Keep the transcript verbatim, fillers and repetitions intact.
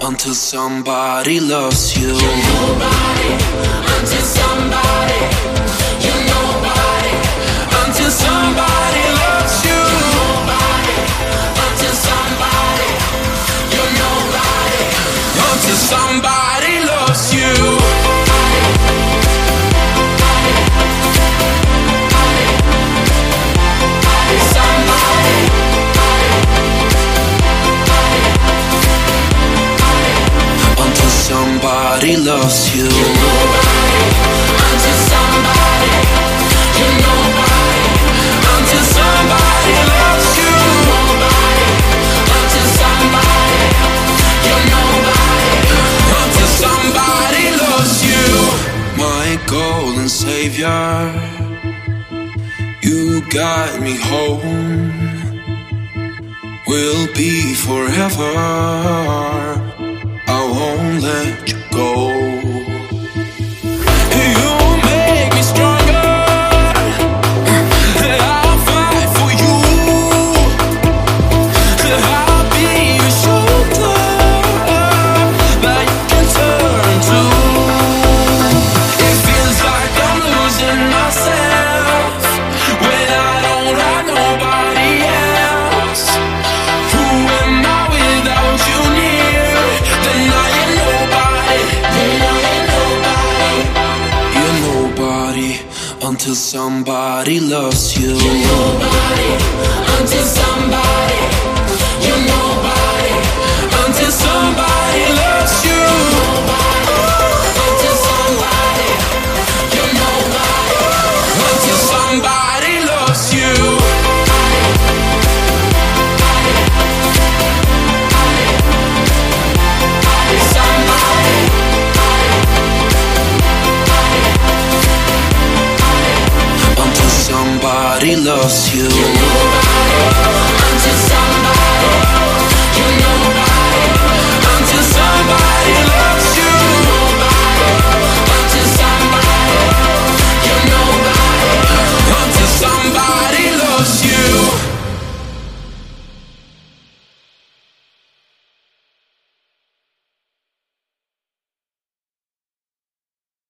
until somebody loves you. You're nobody until somebody. You're nobody until somebody loves you. You're nobody until somebody. You're nobody until somebody loves you. Somebody loves you. You're nobody until somebody. You're nobody until somebody loves you. You're nobody until somebody. You're nobody until somebody loves you. My golden savior, you guide me home. We'll be forever. I won't let you go. You make me stronger. I'll fight for you. I'll be your shoulder that you can turn to. It feels like I'm losing myself when I don't have nobody else. Who am I without you near? Then I am nobody. Then I am nobody. You're nobody until somebody loves you. You're nobody until somebody. You're nobody until somebody loves you. until somebody. You're nobody until somebody loves you. Until somebody loves you.